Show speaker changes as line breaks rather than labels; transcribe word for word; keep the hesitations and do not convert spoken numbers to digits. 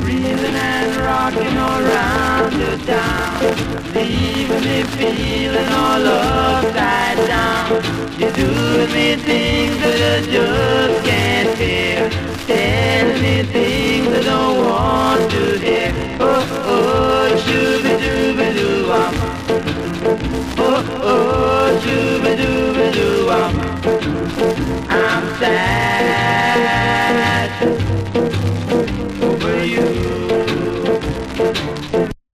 reeling and rocking around the town, leaving me feeling all upside down. You're doing me things that I just can't bear, telling me things I don't want to hear.